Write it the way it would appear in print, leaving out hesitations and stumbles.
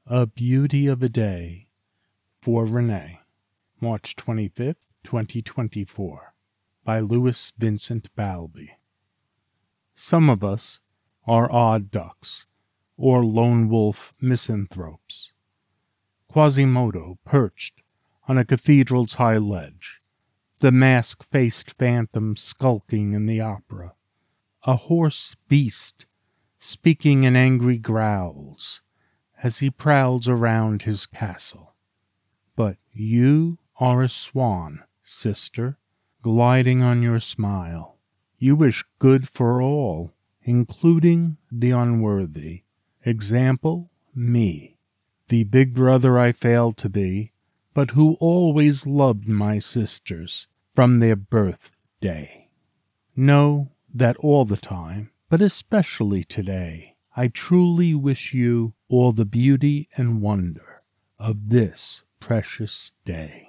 A Beauty of a Day for Renee, March 25th, 2024, by Louis Vincent Balby. Some of us are odd ducks, or lone wolf misanthropes. Quasimodo perched on a cathedral's high ledge, the mask-faced phantom skulking in the opera, a hoarse beast speaking in angry growls as he prowls around his castle. But you are a swan, sister, gliding on your smile. You wish good for all, including the unworthy. Example, me, the big brother I failed to be, but who always loved my sisters from their birthday. Know that all the time, but especially today, I truly wish you all the beauty and wonder of this precious day.